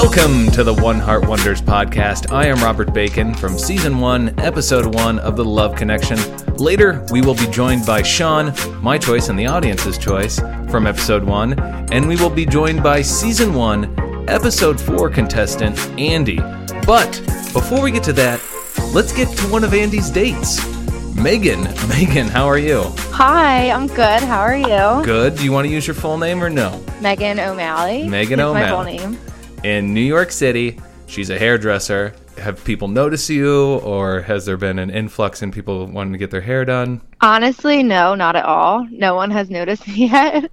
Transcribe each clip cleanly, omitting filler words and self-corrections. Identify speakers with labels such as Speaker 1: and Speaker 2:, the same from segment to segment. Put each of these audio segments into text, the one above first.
Speaker 1: Welcome to the One Heart Wonders podcast. I am Robert Bacon from Season 1, Episode 1 of The Love Connection. Later, we will be joined by Sean, my choice and the audience's choice, from Episode 1, and we will be joined by Season 1, Episode 4 contestant, Andy. But before we get to that, let's get to one of Andy's dates. Megan, how are you?
Speaker 2: Hi, I'm good. How are you?
Speaker 1: Good. Do you want to use your full name or no?
Speaker 2: Megan O'Malley.
Speaker 1: Megan O'Malley.
Speaker 2: My full name.
Speaker 1: In New York City, she's a hairdresser. Have people noticed you, or has there been an influx in people wanting to get their hair done?
Speaker 2: Honestly, no, not at all. No one has noticed me yet.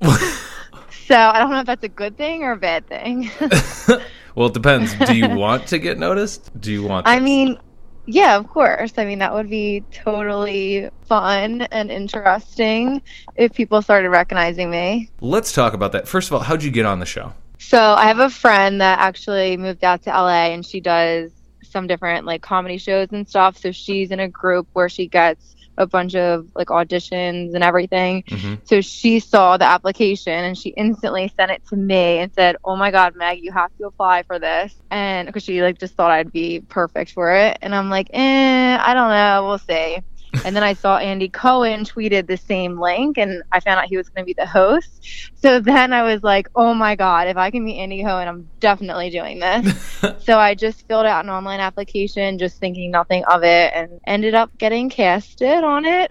Speaker 2: So I don't know if that's a good thing or a bad thing.
Speaker 1: Well, it depends. Do you want to get noticed? Do you want
Speaker 2: I mean, yeah, of course. I mean, that would be totally fun and interesting if people started recognizing me.
Speaker 1: Let's talk about that. First of all, how'd you get on the show?
Speaker 2: So I have a friend that actually moved out to LA, and she does some different like comedy shows and stuff. So she's in a group where she gets a bunch of like auditions and everything. Mm-hmm. So she saw the application and she instantly sent it to me and said, "Oh my God, Meg, you have to apply for this." And because she like just thought I'd be perfect for it. And I'm like, I don't know. We'll see. And then I saw Andy Cohen tweeted the same link, and I found out he was going to be the host. So then I was like, oh my God, if I can meet Andy Cohen, I'm definitely doing this. So I just filled out an online application, just thinking nothing of it, and ended up getting casted on it.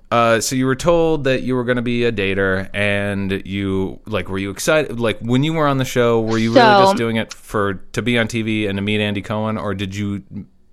Speaker 1: So you were told that you were going to be a dater, and you, like, were you excited? Like, when you were on the show, were you really just doing it to be on TV and to meet Andy Cohen, or did you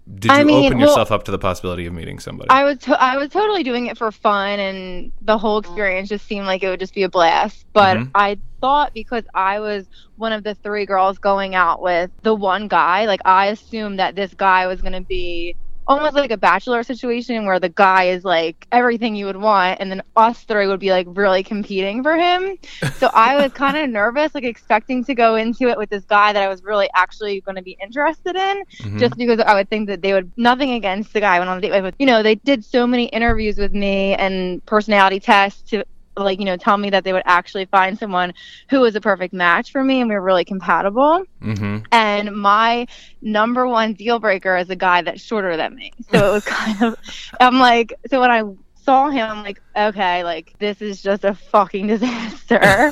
Speaker 1: open yourself up to the possibility of meeting somebody?
Speaker 2: I was totally doing it for fun, and the whole experience just seemed like it would just be a blast. But I thought because I was one of the 3 girls going out with the one guy, like I assumed that this guy was going to be almost like a Bachelor situation where the guy is like everything you would want, and then us 3 would be like really competing for him. So I was kind of nervous, like expecting to go into it with this guy that I was really actually going to be interested in, just because I would think that they would, nothing against the guy I went on a date with, but, you know, they did so many interviews with me and personality tests to like, you know, tell me that they would actually find someone who was a perfect match for me and we were really compatible. And my number one deal breaker is a guy that's shorter than me. So it was kind of, I'm like, so when I saw him, I'm like, okay, like this is just a fucking disaster.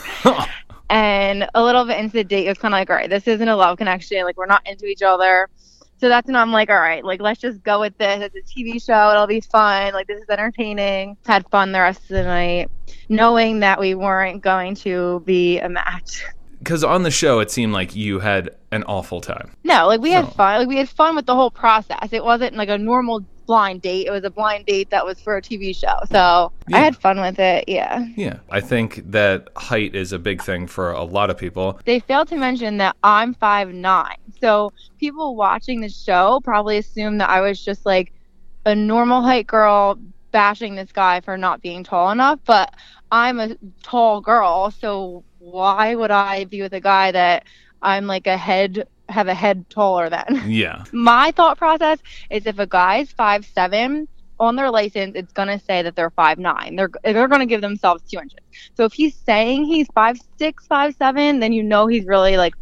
Speaker 2: And a little bit into the date, it was kind of like, all right, this isn't a love connection. Like we're not into each other. So that's when I'm like, all right, like, let's just go with this. It's a TV show. It'll be fun. Like, this is entertaining. Had fun the rest of the night, knowing that we weren't going to be a match.
Speaker 1: Because on the show, it seemed like you had an awful time.
Speaker 2: No, like, we had fun. Like, we had fun with the whole process. It wasn't like a normal blind date. It was a blind date that was for a TV show. So I had fun with it. Yeah.
Speaker 1: I think that height is a big thing for a lot of people.
Speaker 2: They failed to mention that I'm 5'9". So people watching the show probably assume that I was just like a normal height girl bashing this guy for not being tall enough. But I'm a tall girl. So why would I be with a guy that I'm like have a head taller than?
Speaker 1: Yeah.
Speaker 2: My thought process is if a guy's 5'7", on their license, it's going to say that they're 5'9". They're going to give themselves 2 inches. So if he's saying he's 5'6", 5'7", then you know he's really like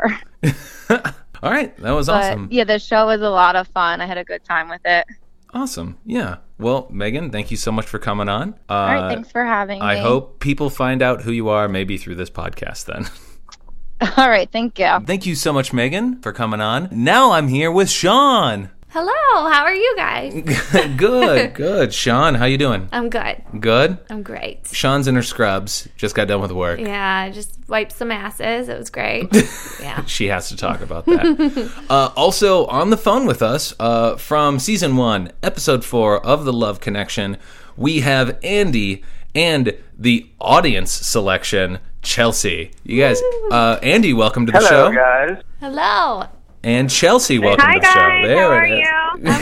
Speaker 2: 5'4".
Speaker 1: All right. That was awesome.
Speaker 2: Yeah, the show was a lot of fun. I had a good time with it.
Speaker 1: Awesome. Yeah. Well, Megan, thank you so much for coming on.
Speaker 2: All right. Thanks for having me.
Speaker 1: I hope people find out who you are maybe through this podcast then.
Speaker 2: All right. Thank you.
Speaker 1: Thank you so much, Megan, for coming on. Now I'm here with Sean.
Speaker 3: Hello, how are you guys?
Speaker 1: Good. Sean, how you doing?
Speaker 3: I'm good.
Speaker 1: Good?
Speaker 3: I'm great.
Speaker 1: Sean's in her scrubs. Just got done with work.
Speaker 3: Yeah, just wiped some asses. It was great. Yeah.
Speaker 1: She has to talk about that. Also, on the phone with us from Season 1, Episode 4 of The Love Connection, we have Andy and the audience selection, Chelsea. You guys, Andy, welcome to the show.
Speaker 4: Hello, guys.
Speaker 3: Hello.
Speaker 1: And Chelsea, welcome to the show.
Speaker 4: Hi, guys. How are you?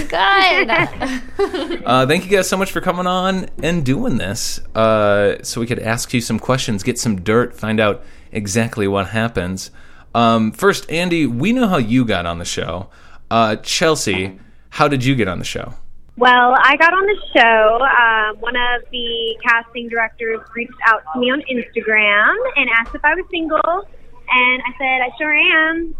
Speaker 3: I'm good.
Speaker 1: Thank you guys so much for coming on and doing this so we could ask you some questions, get some dirt, find out exactly what happens. First, Andy, we know how you got on the show. Chelsea, how did you get on the show?
Speaker 4: Well, I got on the show. One of the casting directors reached out to me on Instagram and asked if I was single. And I said, I sure am.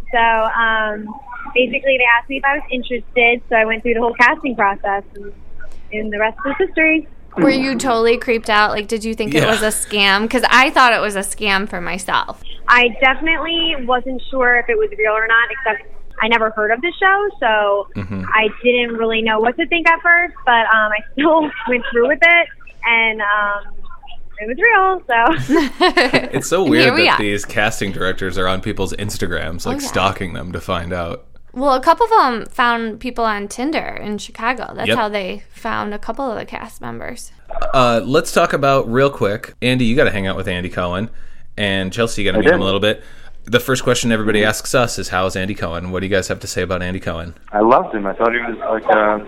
Speaker 4: So basically they asked me if I was interested. So I went through the whole casting process, and the rest is history.
Speaker 3: Were you totally creeped out? Like, did you think it was a scam? Because I thought it was a scam for myself.
Speaker 4: I definitely wasn't sure if it was real or not, except I never heard of the show, so I didn't really know what to think at first, but I still went through with it, and it was real, so.
Speaker 1: It's so weird that these casting directors are on people's Instagrams, like stalking them to find out.
Speaker 3: Well, a couple of them found people on Tinder in Chicago. That's how they found a couple of the cast members.
Speaker 1: Let's talk about, real quick, Andy, you got to hang out with Andy Cohen, and Chelsea, you got to meet him a little bit. The first question everybody asks us is, how is Andy Cohen? What do you guys have to say about Andy Cohen?
Speaker 5: I loved him. I thought he was like,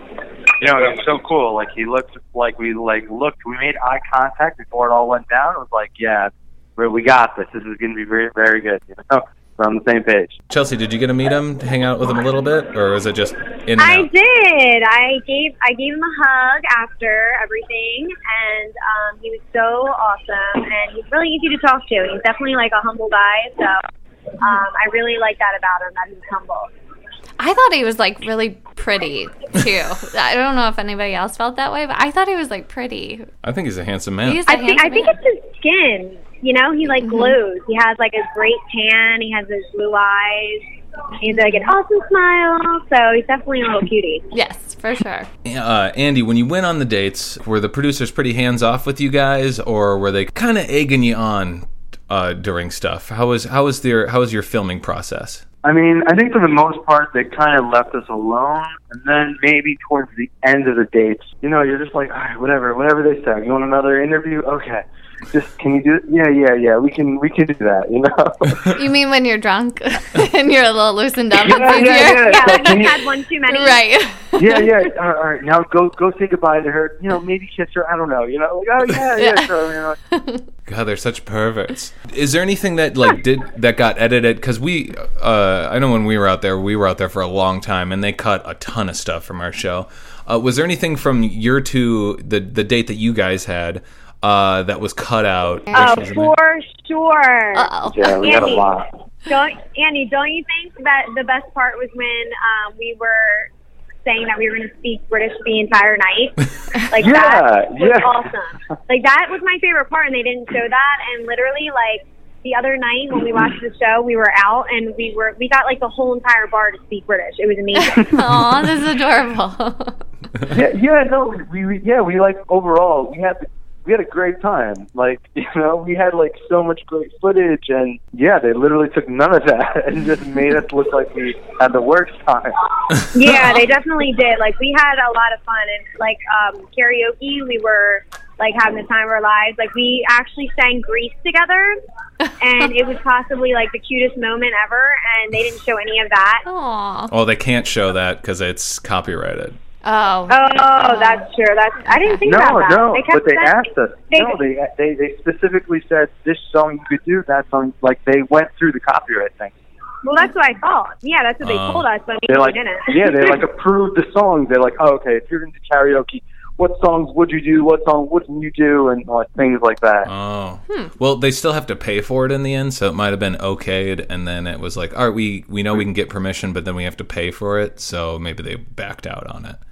Speaker 5: it was so cool. Like, he looked like we made eye contact before it all went down. It was like, yeah, we got this. This is going to be very, very good. We're on the same page.
Speaker 1: Chelsea, did you get to meet him, hang out with him a little bit, or was it just in and out?
Speaker 4: I did. I gave him a hug after everything, and he was so awesome, and he's really easy to talk to. He's definitely like a humble guy, so I really like that about him, that he's humble.
Speaker 3: I thought he was like really pretty too. I don't know if anybody else felt that way, but I thought he was like pretty.
Speaker 1: I think he's a handsome man.
Speaker 4: I think it's his skin. He like glows. He has like a great tan. He has those blue eyes. He's like an awesome smile. So he's definitely a little cutie.
Speaker 3: Yes, for sure.
Speaker 1: Andy, when you went on the dates, were the producers pretty hands off with you guys, or were they kind of egging you on during stuff? How was your filming process?
Speaker 5: I mean, I think for the most part, they kind of left us alone. And then maybe towards the end of the dates, you're just like, all right, whatever they say. You want another interview? Okay. Just, can you do it? Yeah. We can do that,
Speaker 3: You mean when you're drunk and you're a little loosened up?
Speaker 4: Yeah, like you had one too many.
Speaker 3: Right.
Speaker 5: Yeah. All right, now go say goodbye to her. Maybe kiss her. I don't know. Like, oh yeah. So,
Speaker 1: God, they're such perverts. Is there anything that that got edited? Because I know when we were out there for a long time, and they cut a ton of stuff from our show. Was there anything from the date that you guys had that was cut out?
Speaker 4: Oh, for sure.
Speaker 3: Uh-oh.
Speaker 5: Yeah, we had a lot.
Speaker 4: Andy, don't you think that the best part was when we were saying that we were going to speak British the entire night? Like, that was awesome. Like, that was my favorite part, and they didn't show that. And literally, like, the other night when we watched the show, we were out, and we got, like, the whole entire bar to speak British. It was amazing.
Speaker 3: Aw, this is adorable.
Speaker 5: We like, overall, we had a great time. Like, we had like so much great footage, and they literally took none of that and just made us look like we had the worst time.
Speaker 4: Yeah, they definitely did. Like, we had a lot of fun, and like karaoke, we were like having the time of our lives. Like, we actually sang Grease together, and it was possibly like the cutest moment ever, and they didn't show any of that.
Speaker 3: Aww.
Speaker 1: Oh, they can't show that because it's copyrighted.
Speaker 4: Oh, that's true. I didn't think about that.
Speaker 5: No, but they asked us. They specifically said this song you could do, that song. Like, they went through the copyright thing.
Speaker 4: Well, that's what I thought. Yeah, that's what they told us, but we didn't.
Speaker 5: They like approved the songs. They're like, oh, okay, if you're into karaoke, what songs would you do? What song wouldn't you do? And like things like that.
Speaker 1: Oh, well, they still have to pay for it in the end, so it might have been okayed, and then it was like, all right, we know we can get permission, but then we have to pay for it, so maybe they backed out on it.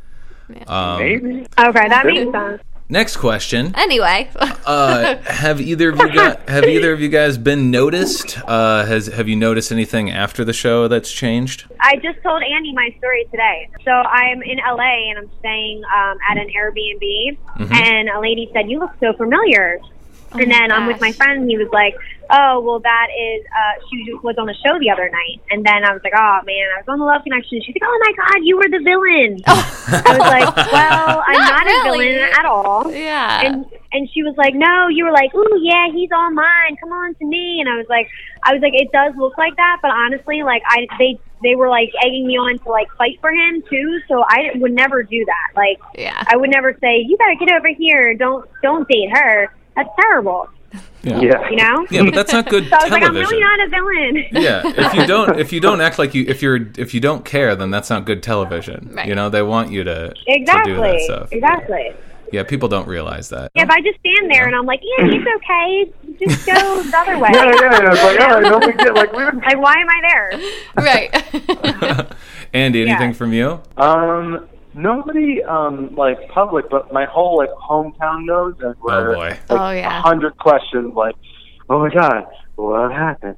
Speaker 5: Maybe.
Speaker 4: Okay, that makes sense.
Speaker 1: Next question.
Speaker 3: Anyway,
Speaker 1: have either of you guys been noticed? Have you noticed anything after the show that's changed?
Speaker 4: I just told Andy my story today. So I'm in LA and I'm staying at an Airbnb, and a lady said, "You look so familiar." And then I'm with my friend, and he was like, oh, well, that is, she was on the show the other night. And then I was like, oh, man, I was on the Love Connection. She's like, oh, my God, you were the villain. I was like, well, I'm not a villain at all.
Speaker 3: Yeah.
Speaker 4: And she was like, no, you were like, ooh, yeah, he's all mine. Come on to me. And I was like, it does look like that. But honestly, like, they were, like, egging me on to, like, fight for him, too. So I would never do that. Like, I would never say, you got to get over here. Don't date her. That's terrible.
Speaker 1: Yeah.
Speaker 4: You know?
Speaker 1: Yeah, but that's not good
Speaker 4: so I was
Speaker 1: television.
Speaker 4: like, I'm really not a villain.
Speaker 1: Yeah, if you don't act like if you don't care, then that's not good television.
Speaker 3: Right.
Speaker 1: You know, they want you to do that stuff.
Speaker 4: Exactly.
Speaker 1: Yeah, people don't realize that.
Speaker 4: Yeah, if I just stand there and I'm like, yeah, he's okay. just go the other way.
Speaker 5: Yeah. It's like, all right, no big deal. Like, we didn't.
Speaker 4: Like, why am I there?
Speaker 3: Right.
Speaker 1: Andy, anything from you?
Speaker 5: Nobody like public, but my whole like hometown knows, and
Speaker 1: Oh boy.
Speaker 5: like,
Speaker 3: Oh, yeah.
Speaker 5: 100 questions. Like, oh my God, what happened?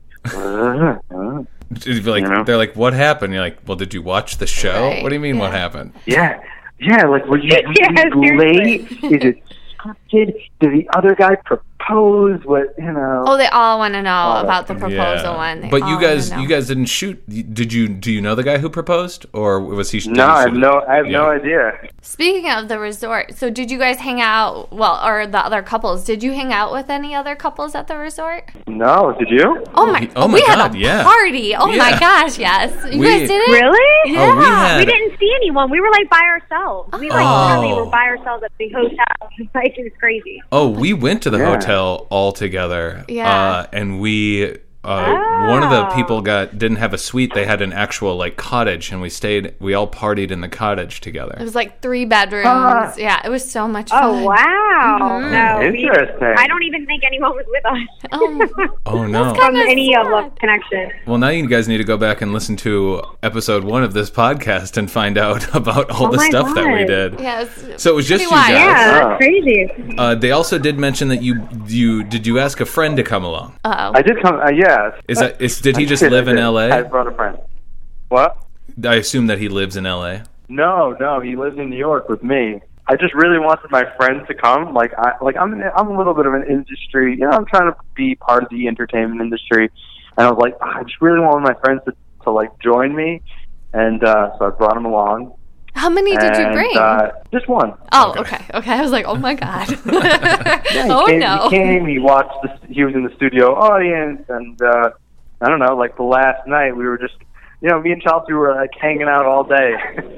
Speaker 1: Like,
Speaker 5: You know?
Speaker 1: they're like, what happened? You're like, well, did you watch the show?
Speaker 3: Right,
Speaker 1: What do you mean, what
Speaker 3: yeah.
Speaker 1: happened?
Speaker 5: Yeah, like, were you
Speaker 4: Yeah,
Speaker 5: late? Is it scripted? Did the other guy propose? What, you know?
Speaker 3: Oh, they all want to know
Speaker 5: Oh,
Speaker 3: about the proposal one. They
Speaker 1: But
Speaker 3: all
Speaker 1: you
Speaker 3: wanna know.
Speaker 1: guys didn't shoot. Do you know the guy who proposed, or was he? did
Speaker 5: No,
Speaker 1: he
Speaker 5: I have
Speaker 1: shoot
Speaker 5: no,
Speaker 1: it?
Speaker 5: I have
Speaker 1: Yeah.
Speaker 5: no idea.
Speaker 3: Speaking of the resort, so did you guys hang out? Well, or the other couples? Did you hang out with any other couples at the resort?
Speaker 5: No, did you?
Speaker 3: Oh my!
Speaker 1: Oh my
Speaker 3: we
Speaker 1: God,
Speaker 3: had a
Speaker 1: yeah.
Speaker 3: party. Oh
Speaker 1: Yeah.
Speaker 3: my gosh! Yes, you
Speaker 1: We-
Speaker 3: guys did it.
Speaker 4: Really?
Speaker 1: Oh, we
Speaker 3: Yeah.
Speaker 1: had.
Speaker 4: We didn't see anyone. We were like by ourselves. We like
Speaker 1: Oh.
Speaker 4: literally were by ourselves at the hotel. Like, it was crazy.
Speaker 1: Oh, we went to the
Speaker 5: Yeah.
Speaker 1: hotel all together.
Speaker 3: Yeah.
Speaker 1: And we. One of the people didn't have a suite. They had an actual like cottage, and we all partied in the cottage together.
Speaker 3: It was like 3 bedrooms. Yeah, it was so much fun.
Speaker 4: Oh wow! No,
Speaker 5: Interesting.
Speaker 4: I don't even think anyone was with us.
Speaker 1: Oh no.
Speaker 4: From
Speaker 3: Kinda
Speaker 4: any of
Speaker 3: sad.
Speaker 4: Love Connection.
Speaker 1: Well, now you guys need to go back and listen to episode 1 of this podcast and find out about all
Speaker 4: Oh
Speaker 1: the
Speaker 4: my
Speaker 1: stuff that we
Speaker 4: God.
Speaker 1: did.
Speaker 3: Yeah,
Speaker 1: So it was just
Speaker 3: pretty
Speaker 1: you
Speaker 3: wild.
Speaker 1: guys.
Speaker 4: Yeah,
Speaker 5: Oh.
Speaker 4: that's crazy.
Speaker 1: They also did mention that you ask a friend to come along.
Speaker 3: Uh-oh.
Speaker 5: I did come. Yes.
Speaker 1: Did he just live in
Speaker 5: I
Speaker 1: LA?
Speaker 5: brought a friend. What?
Speaker 1: I assume that he lives in LA.
Speaker 5: No, he lives in New York with me. I just really wanted my friends to come. I'm a little bit of an industry. You know, I'm trying to be part of the entertainment industry, and I was like, I just really wanted my friends to like join me, and so I brought them along.
Speaker 3: How many did you bring?
Speaker 5: Just one.
Speaker 3: Oh, okay. I was like, oh my God.
Speaker 5: Yeah,
Speaker 3: oh
Speaker 5: he came,
Speaker 3: no.
Speaker 5: He came. He watched. He was in the studio audience, and I don't know. Like the last night, we were just, me and Chelsea were like hanging out all day.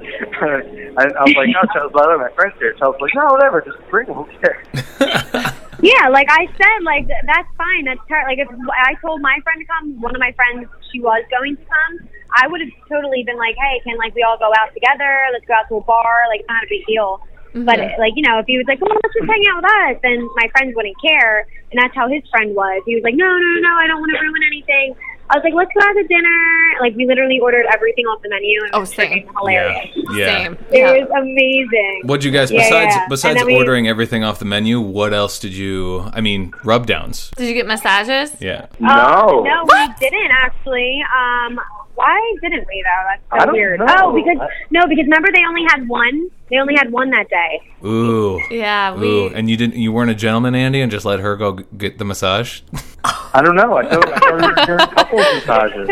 Speaker 5: I was like, oh, Chelsea, let my friends here. Chelsea's like, no, whatever, just bring them. Who cares?
Speaker 4: Yeah, like I said, like that's fine. That's like if I told my friend to come, one of my friends, she was going to come. I would have totally been like, hey, can like we all go out together? Let's go out to a bar. Like it's not a big deal.
Speaker 3: Mm-hmm.
Speaker 4: But like if he was like, come on, let's just hang out with us, then my friends wouldn't care. And that's how his friend was. He was like, no, I don't want to ruin anything. I was like, let's go out to dinner. Like we literally ordered everything off the menu. And it was freaking hilarious.
Speaker 1: Yeah.
Speaker 3: Same.
Speaker 4: It was amazing.
Speaker 1: What'd you guys
Speaker 4: Yeah.
Speaker 1: besides
Speaker 4: And then
Speaker 1: ordering everything off the menu? What else did you? I mean, rub downs.
Speaker 3: Did you get massages?
Speaker 1: Yeah.
Speaker 5: No.
Speaker 4: No, we didn't actually. Why didn't we though? That's
Speaker 5: I
Speaker 4: so
Speaker 5: don't
Speaker 4: weird.
Speaker 5: know.
Speaker 4: Oh, because remember they only had one. They only had one that day.
Speaker 1: Ooh.
Speaker 3: Yeah,
Speaker 1: Ooh. And you weren't a gentleman, Andy, and just let her go get the massage.
Speaker 5: I don't know. I thought we were doing couples massages.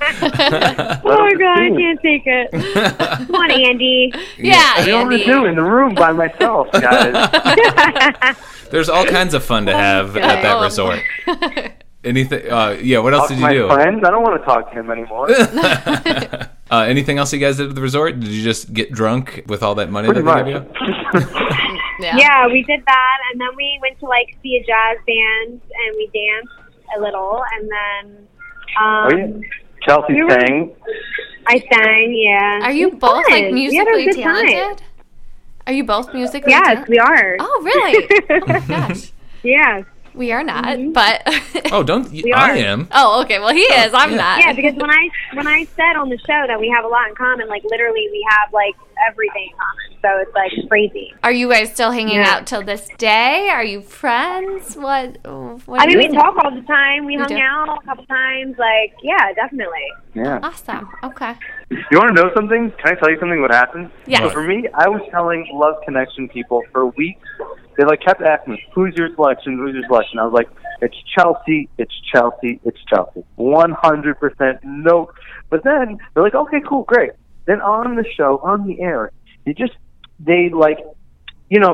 Speaker 4: Oh my god, I can't take it. Come on, Andy.
Speaker 3: Yeah,
Speaker 5: I don't want
Speaker 3: Andy.
Speaker 5: to do in the room by myself, guys.
Speaker 1: There's all kinds of fun to have at that
Speaker 3: Oh.
Speaker 1: resort. Anything? What else
Speaker 5: Talk
Speaker 1: did
Speaker 5: to
Speaker 1: you
Speaker 5: my
Speaker 1: do?
Speaker 5: friends. I don't want to talk to him anymore.
Speaker 1: Anything else you guys did at the resort? Did you just get drunk with all that money
Speaker 5: Pretty
Speaker 1: that they
Speaker 5: much.
Speaker 1: gave you?
Speaker 4: Yeah, we did that, and then we went to like see a jazz band, and we danced a little, and then
Speaker 5: Oh, yeah. Chelsea
Speaker 4: we were-
Speaker 5: sang.
Speaker 4: I sang. Yeah.
Speaker 3: Are you
Speaker 4: It was
Speaker 3: both
Speaker 4: fun.
Speaker 3: like
Speaker 4: We had a
Speaker 3: musically
Speaker 4: good time.
Speaker 3: talented? Are you both musically
Speaker 4: Yes,
Speaker 3: talented?
Speaker 4: we are.
Speaker 3: Oh, really? Oh my gosh.
Speaker 4: Yes.
Speaker 3: We are not,
Speaker 4: Mm-hmm.
Speaker 3: but
Speaker 1: Oh, don't
Speaker 4: We
Speaker 1: I
Speaker 4: are.
Speaker 1: am.
Speaker 3: oh, okay. Well, he is. I'm not.
Speaker 4: Yeah, because when I said on the show that we have a lot in common, like literally we have like everything in common. So it's like crazy.
Speaker 3: Are you guys still hanging
Speaker 4: Yeah.
Speaker 3: out till this day? Are you friends? What
Speaker 4: I mean, we
Speaker 3: is it?
Speaker 4: talk all the time. We hung
Speaker 3: do?
Speaker 4: out a couple times. Like, yeah, definitely.
Speaker 5: Yeah.
Speaker 3: Awesome. Okay.
Speaker 5: You want to know something? Can I tell you something? What happened?
Speaker 3: Yes.
Speaker 5: So for me, I was telling Love Connection people for weeks. They like kept asking me, "Who's your selection? Who's your selection?" I was like, "It's Chelsea. It's Chelsea. It's Chelsea. 100% no." But then they're like, "Okay, cool, great." Then on the show, on the air, they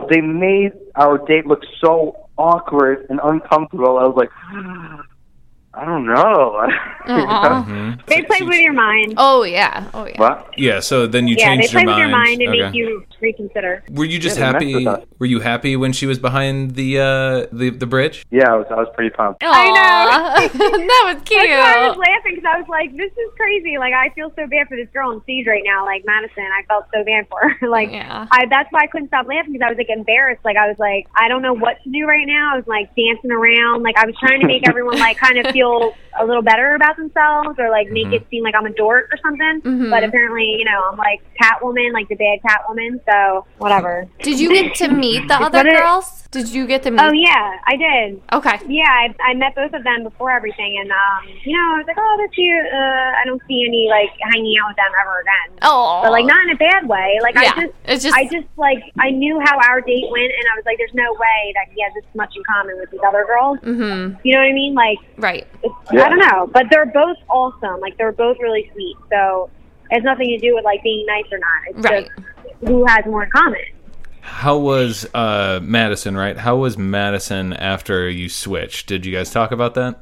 Speaker 5: made our date look so awkward and uncomfortable. I was like, I don't know.
Speaker 4: They play with your mind.
Speaker 3: Oh yeah.
Speaker 5: What?
Speaker 1: Yeah, so then you
Speaker 4: Yeah, they
Speaker 1: changed
Speaker 4: play
Speaker 1: your
Speaker 4: with your mind and
Speaker 1: Okay.
Speaker 4: make you reconsider.
Speaker 1: Were you just
Speaker 5: Yeah, they
Speaker 1: happy?
Speaker 5: messed with us.
Speaker 1: Were you happy when she was behind the bridge?
Speaker 5: Yeah, I was pretty pumped.
Speaker 4: I know.
Speaker 3: That was cute.
Speaker 4: That's why I was laughing because I was like, this is crazy. Like, I feel so bad for this girl on stage right now. Like, Madison, I felt so bad for her. Like,
Speaker 3: Yeah.
Speaker 4: that's why I couldn't stop laughing because I was, like, embarrassed. Like, I was like, I don't know what to do right now. I was, like, dancing around. Like, I was trying to make everyone, like, kind of feel a little better about themselves or, like, make it seem like I'm a dork or something.
Speaker 3: Mhm.
Speaker 4: But apparently, you know, I'm, like, Catwoman, like the bad Catwoman. So, whatever.
Speaker 3: Did you get to meet the other
Speaker 4: But
Speaker 3: girls? Did you get to meet?
Speaker 4: Oh, yeah, I did.
Speaker 3: Okay.
Speaker 4: Yeah, I met both of them before everything, and you know, I was like, oh, they're cute. I don't see any like hanging out with them ever again.
Speaker 3: Oh.
Speaker 4: But like not in a bad way. Like
Speaker 3: Yeah,
Speaker 4: I just like I knew how our date went, and I was like, there's no way that he has this much in common with these other girls.
Speaker 3: Mhm.
Speaker 4: You know what I mean? Like,
Speaker 3: Right.
Speaker 4: I don't know, but they're both awesome. Like they're both really sweet. So it has nothing to do with like being nice or not. It's
Speaker 3: Right.
Speaker 4: just who has more in common.
Speaker 1: How was Madison, right? How was Madison after you switched? Did you guys talk about that?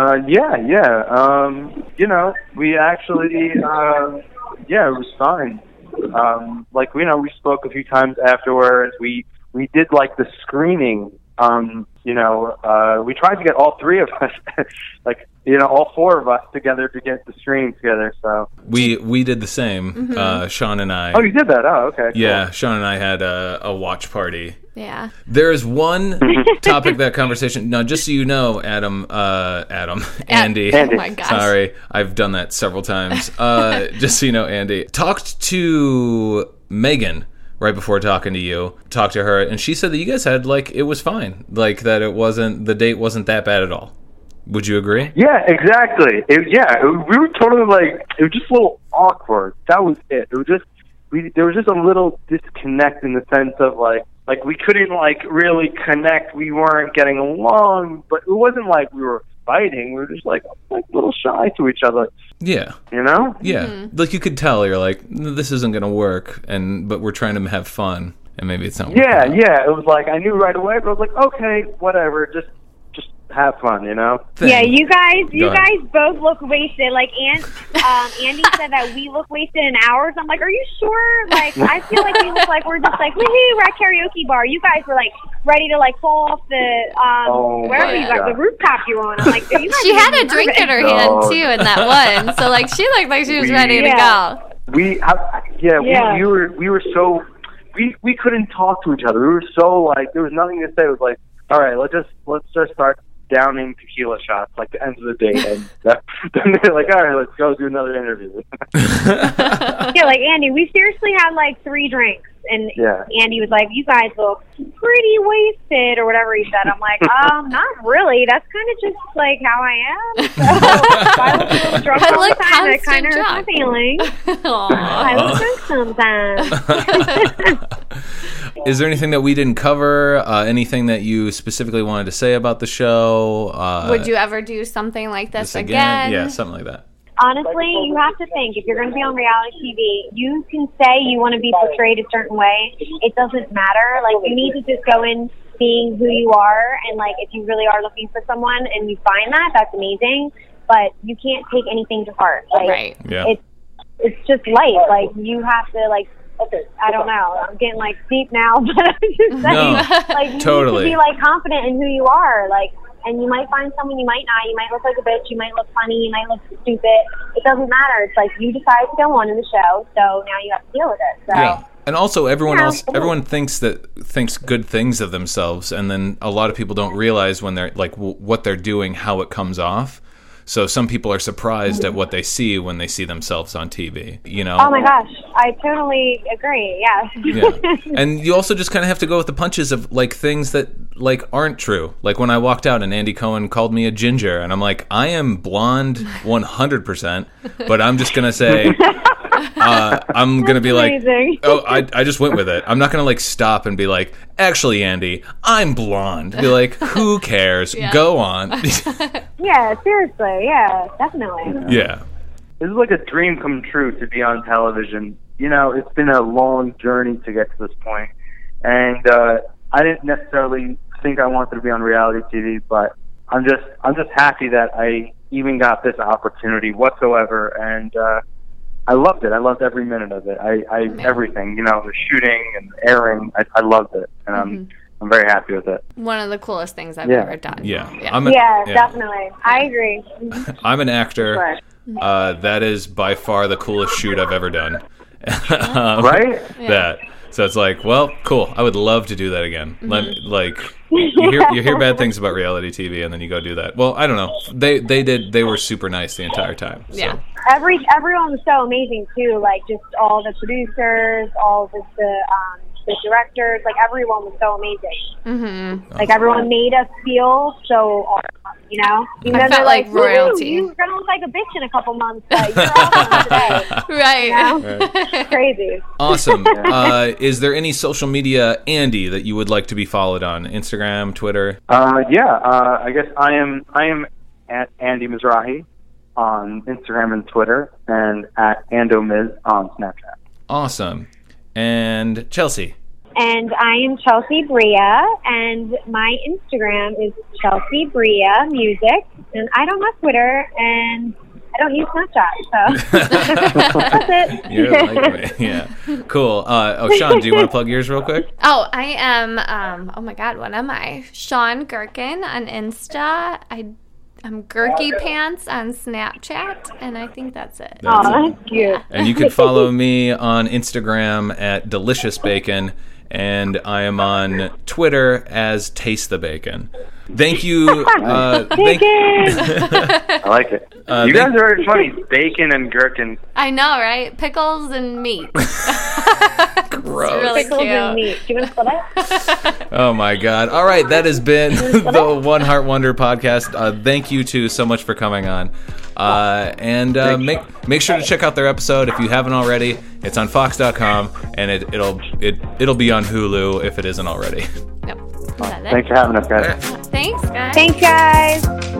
Speaker 5: Yeah. You know, we actually, it was fine. Like, you know, we spoke a few times afterwards. We did like the screening. You know, we tried to get all three of us, like, you know, all four of us together to get the screening together. So
Speaker 1: We did the same. Sean and I.
Speaker 5: Oh, you did that? Oh, okay.
Speaker 1: Yeah, Sean and I had a watch party.
Speaker 3: Yeah.
Speaker 1: There is one topic of that conversation. Now, just so you know, Andy.
Speaker 3: Oh my gosh.
Speaker 1: Sorry, I've done that several times. Just so you know, Andy talked to Megan right before talking to you. Talked to her, and she said that you guys had like it was fine, like that the date wasn't that bad at all. Would you agree?
Speaker 5: Yeah, exactly. We were totally like, it was just a little awkward. That was it. It was just, there was just a little disconnect in the sense of like we couldn't like really connect. We weren't getting along, but it wasn't like we were fighting. We were just like a little shy to each other.
Speaker 1: Yeah.
Speaker 5: You know?
Speaker 1: Yeah.
Speaker 3: Mm-hmm.
Speaker 1: Like you could tell you're like, this isn't going to work, but we're trying to have fun, and maybe it's not working
Speaker 5: Yeah,
Speaker 1: out.
Speaker 5: yeah. It was like, I knew right away, but I was like, okay, whatever, just have fun, you know?
Speaker 4: Yeah, you guys
Speaker 1: Go ahead.
Speaker 4: both look wasted. Like, Andy said that we look wasted in hours. I'm like, are you sure? Like, I feel like we look like we're just like, woohoo, we're at karaoke bar. You guys were like ready to like fall off the wherever you got the rooftop you were on. I'm like, you guys
Speaker 3: She
Speaker 4: are
Speaker 3: had a
Speaker 4: nervous.
Speaker 3: drink in her hand too in that one. So like she looked like she was ready to go.
Speaker 5: We were so, we couldn't talk to each other. We were so like, there was nothing to say. It was like, all right, let's just start downing tequila shots like the end of the date, and then they're like, all right, let's go do another interview.
Speaker 4: Yeah, like Andy, we seriously had like 3 drinks, and Andy was like, you guys look pretty wasted or whatever he said. I'm like, not really. That's kind of just like how I am. So if I look a little drunk all the time, that kind of hurts my feelings. I look drunk sometimes.
Speaker 1: Is there anything that we didn't cover? Anything that you specifically wanted to say about the show?
Speaker 3: Would you ever do something like this
Speaker 1: again? Yeah, something like that.
Speaker 4: Honestly, you have to think, if you're going to be on reality TV, you can say you want to be portrayed a certain way. It doesn't matter. Like, you need to just go in being who you are, and, like, if you really are looking for someone and you find that, that's amazing. But you can't take anything to heart. Like,
Speaker 3: right.
Speaker 1: Yeah.
Speaker 4: It's just life. Like, you have to, like, I don't know. I'm getting, like, deep now, but I'm just saying.
Speaker 1: No,
Speaker 4: like, you
Speaker 1: totally.
Speaker 4: need to be, like, confident in who you are. Like, and you might find someone, you might not. You might look like a bitch. You might look funny. You might look stupid. It doesn't matter. It's like you decided to go on in the show, so now you have to deal with it. So.
Speaker 1: Yeah. And also, everyone thinks good things of themselves, and then a lot of people don't realize when they're like what they're doing, how it comes off. So some people are surprised at what they see when they see themselves on TV, you know?
Speaker 4: Oh my gosh, I totally agree, yes.
Speaker 1: Yeah. And you also just kind of have to go with the punches of, like, things that, like, aren't true. Like, when I walked out and Andy Cohen called me a ginger, and I'm like, I am blonde 100%, but I'm just going to say... I'm going to be
Speaker 4: amazing.
Speaker 1: like, I just went with it. I'm not going to, like, stop and be like, actually, Andy, I'm blonde. Be like, who cares?
Speaker 3: Yeah.
Speaker 1: Go on.
Speaker 4: Yeah, seriously, yeah, definitely.
Speaker 1: Yeah.
Speaker 5: This is like a dream come true to be on television. You know, it's been a long journey to get to this point. And I didn't necessarily think I wanted to be on reality TV, but I'm just happy that I even got this opportunity whatsoever, and I loved it. I loved every minute of it. Everything, the shooting and airing, I loved it, and I'm very happy with it.
Speaker 3: One of the coolest things I've ever done.
Speaker 1: Yeah.
Speaker 4: Definitely. I agree.
Speaker 1: I'm an actor. That is by far the coolest shoot I've ever done.
Speaker 5: Right?
Speaker 1: That. So it's like, well, cool. I would love to do that again. You hear bad things about reality TV, and then you go do that. Well, I don't know. They were super nice the entire time. So.
Speaker 3: Yeah.
Speaker 4: Everyone was so amazing too. Like just all the producers, all the directors, like everyone was so amazing. Like everyone made us feel so awesome, Even
Speaker 3: I
Speaker 4: though
Speaker 3: felt like royalty.
Speaker 4: You're gonna look like a bitch in a couple months, but you're awesome today.
Speaker 3: Right.
Speaker 4: Crazy.
Speaker 1: Awesome. Is there any social media, Andy, that you would like to be followed on? Instagram, Twitter?
Speaker 5: I guess I am at Andy Mizrahi on Instagram and Twitter, and at AndoMiz on Snapchat.
Speaker 1: Awesome. And Chelsea?
Speaker 4: And I am Chelsea Bria, and my Instagram is Chelsea Bria Music, and I don't have Twitter, and I don't use Snapchat, so that's it.
Speaker 1: You're like me. Yeah. Cool. Sean, do you want to plug yours real quick?
Speaker 3: Oh, I am, oh my God, what am I? Sean Gherkin on Insta. I'm Gherky Pants on Snapchat, and I think that's it.
Speaker 4: That's cute.
Speaker 1: And you can follow me on Instagram at Delicious Bacon, and I am on Twitter as Taste the Bacon. Thank you.
Speaker 5: I like it. You guys are funny. Bacon and gherkin.
Speaker 3: I know, right? Pickles and meat.
Speaker 1: Gross.
Speaker 3: It's really
Speaker 4: Pickles and
Speaker 3: cute.
Speaker 4: meat. Do you want to split it?
Speaker 1: Oh my God. All right. That has been the One Heart Wonder podcast. Thank you two so much for coming on. Make sure to check out their episode if you haven't already. It's on Fox.com, and it'll be on Hulu if it isn't already.
Speaker 3: Yep.
Speaker 5: Thanks for having us, guys.
Speaker 3: Thanks, guys.
Speaker 4: Thanks, guys.